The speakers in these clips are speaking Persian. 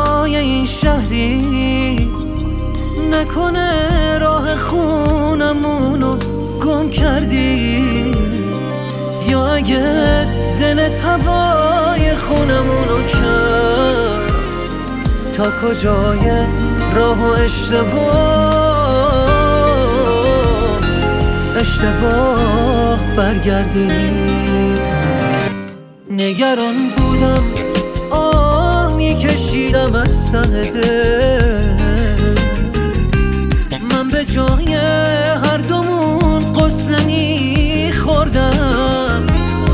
هوای این شهری نکنه راه خونمونو گم کردی، یا اگه دلت هوای خونمونو کرد تا کجای راه و اشتباه برگردی. نگران بودم آه میکشیدم از ته دل، من به جای هر دومون قصه میخوردم.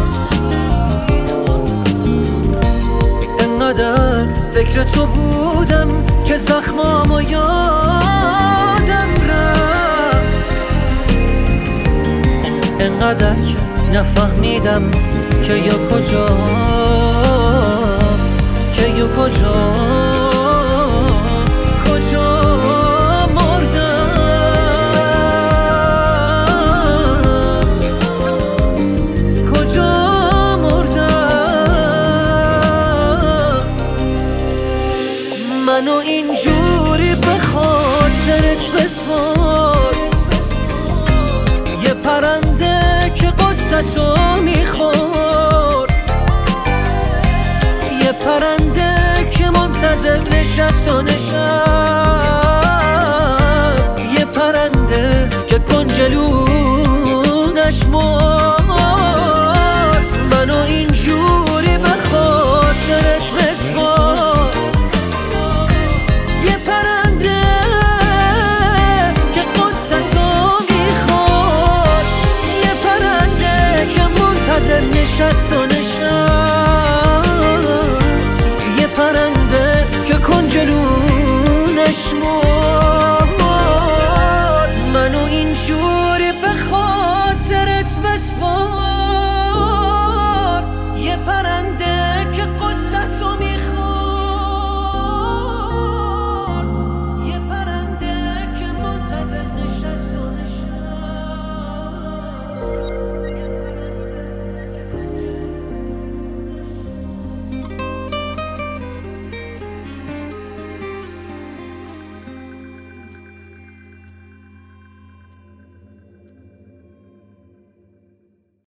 انقدر فکر تو بودم که زخمامو یادم رفت، انقدر که نفهمیدم که یا کجا منو اینجوری به خاطرت بسپار، یه پرنده که قصتو میخور، یه پرنده که منتظر نشست و نشست، یه پرنده که کنجلونش مرد.